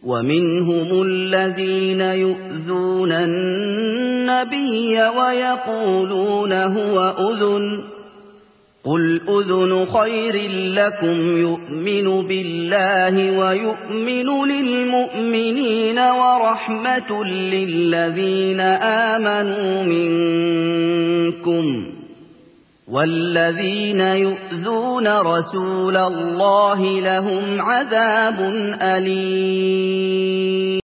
ومنهم الذين يؤذون النبي ويقولون هو أذن قل أذن خير لكم يؤمن بالله ويؤمن للمؤمنين ورحمة للذين آمنوا منكم والذين يؤذون رسول الله لهم عذاب أليم.